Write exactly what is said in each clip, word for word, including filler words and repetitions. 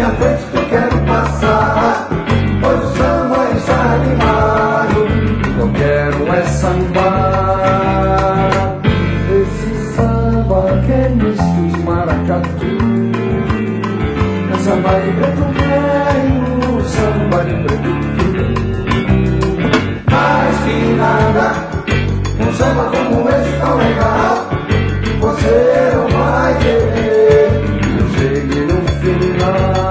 minha frente que eu quero passar, pois o samba está animado, eu quero é sambar. Esse samba que é misto de maracatu, é samba de preto velho, samba de preto velho. Mais que nada, um samba como esse tão legal, você não vai querer que eu chegue no final.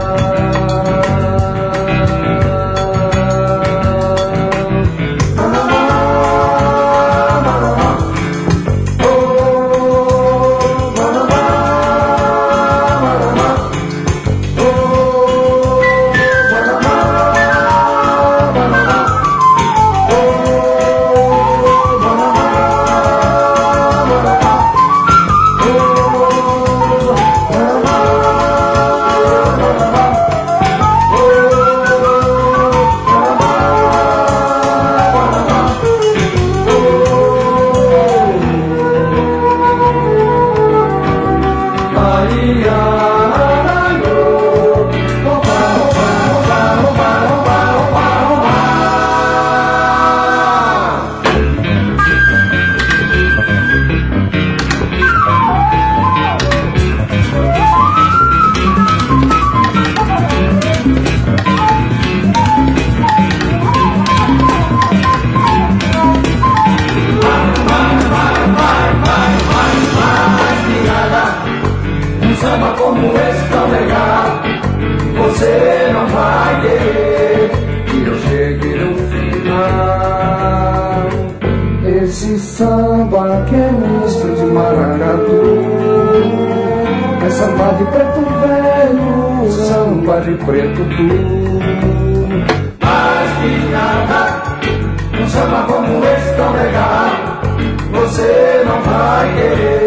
Samba como esse tão legal, você não vai querer que eu chegue no final. Esse samba que é misto de maracatu, é samba de preto velho, samba de preto tu. Mas que nada, um samba como esse tão legal, você não vai querer